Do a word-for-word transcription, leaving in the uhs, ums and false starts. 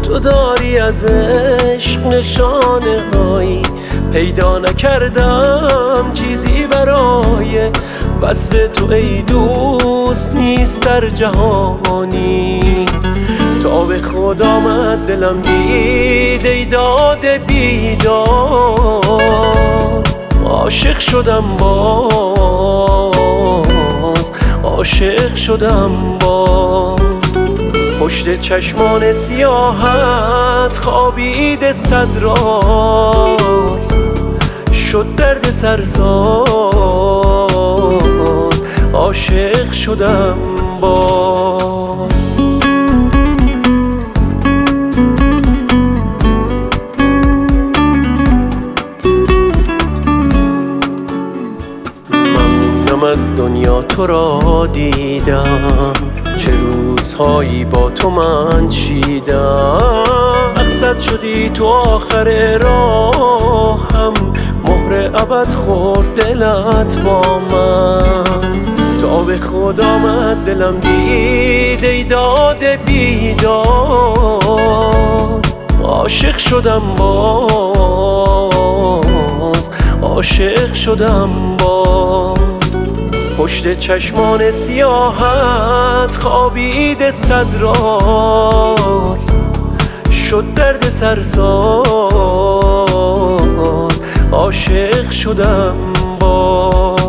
تو داری از عشق نشانه هایی، پیدا نکردم چیزی برای وصف تو ای دوست نیست در جهانی. تا به خود آمد دلم دید ای داد بیدار، عاشق شدم باز، عاشق شدم باز. پشت چشمان سیاهت خوابیده صد راز، شد درد سرساز، عاشق شدم باز. ممنونم از دنیا تو را دیدم، چه روزهایی با تو من چیدم. مقصد شدی تو آخر راهم، مهر ابد خورد دلت با من. تا به خود آمد دلم دید ای داد بیدار، عاشق شدم باز، عاشق شدم باز. پشت چشمان سیاهت خوابیده صد راز، شد درد سرساز، عاشق شدم باز.